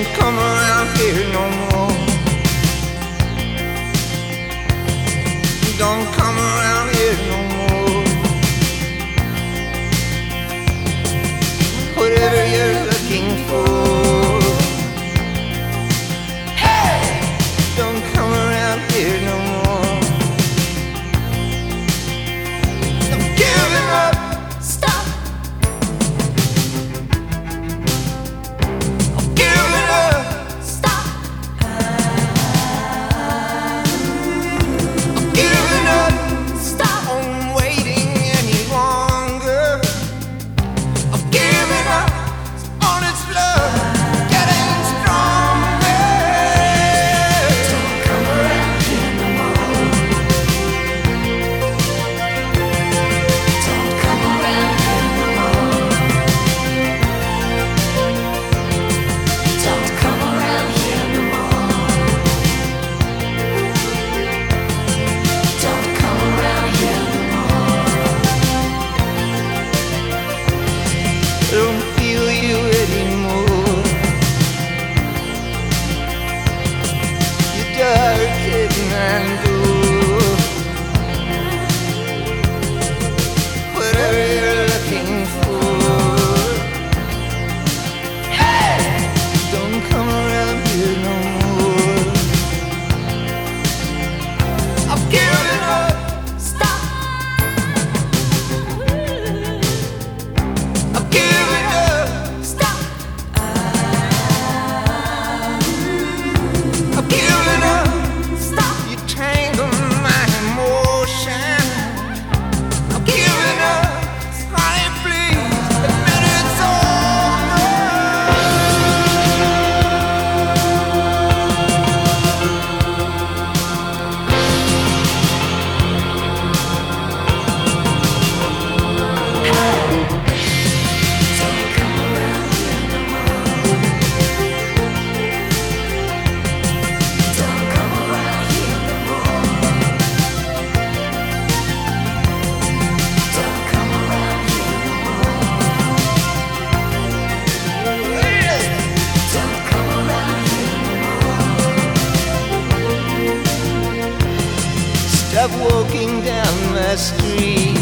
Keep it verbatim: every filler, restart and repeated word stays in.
Don't come around here no more. Don't come around here no more. Whatever you're looking for, hey, don't come around here no more. I'm giving up. Stop. I'm giving up. Stop. I'm giving up Stop. on waiting any longer. I'm giving up on its love getting stronger. Don't come around here no more. Don't come around here no more. Don't come around here no more. Don't come around here no more. I don't feel you anymore. You're dark and blue. Whatever you're looking for, hey, don't come around here no more. I'm giving up. Stop. I'm giving up. Stop. I'm giving up. Stop. You tangle my emotion. I'm giving up. Honey, please admit it's over. Don't come around here no more. Don't come around here no more. Don't come around here no more. Don't come around here no more. Stop walking down my street.